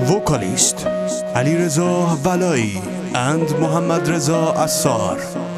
Vocalist Alireza Valai and Mohammad Reza Assar.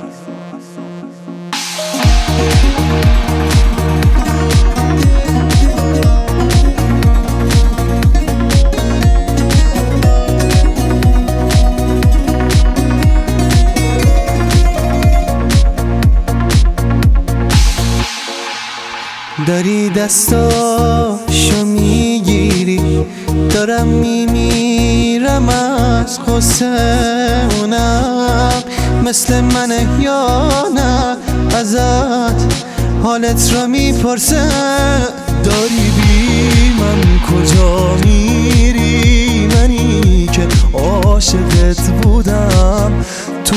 داری دستاشو میگیری، دارم میمیرم از غصه. اونم مثل منه یا نه؟ ازت حالت را میپرسه. داری بی من کجا میری؟ منی که عاشقت بودم تو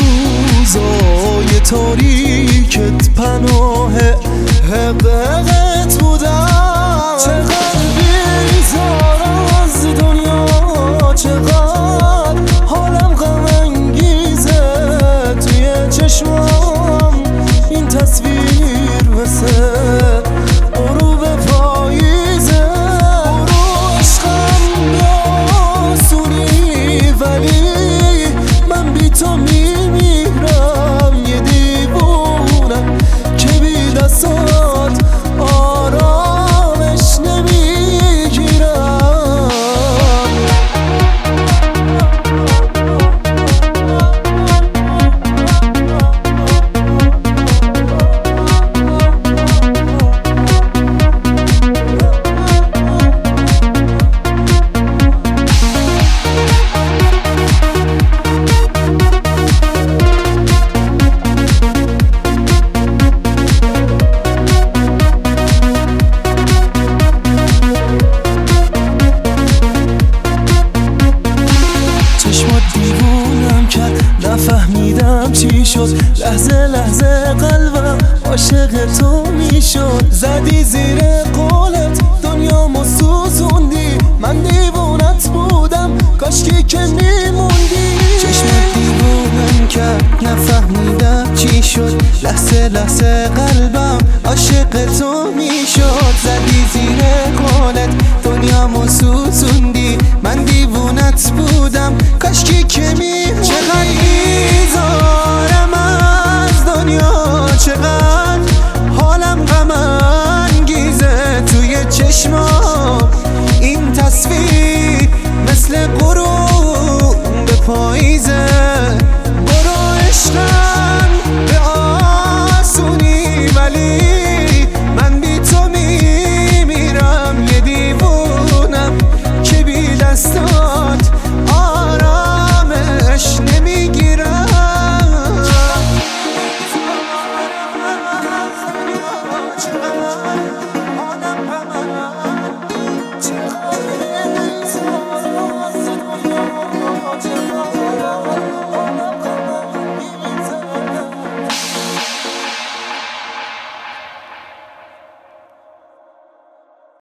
روزای تاریکت، پناه حقیقت بودم. چقدر بیزارم از دنیا، چقدر حالم غم انگیزه توی چشمام. این تصویر مثل غروب پاییزه. عشقم آسونی ولی من بی تو میمیرم. یه دیوونم که بی دستات آرامش نمیگیرم. نفهمیدم چی شد، لحظه لحظه قلبم عاشق تو میشد. زدی زیر قولت دنیامو سوزوندی، من دیوونت بودم کاشکی که میموندی. چشمت دیوونم کرد، نفهمیدم چی شد، لحظه لحظه قلبم عاشق تو میشد. زدی زیر قولت دنیامو سوزوندی، من دیوونت بودم کاشکی که میموندی. چقدر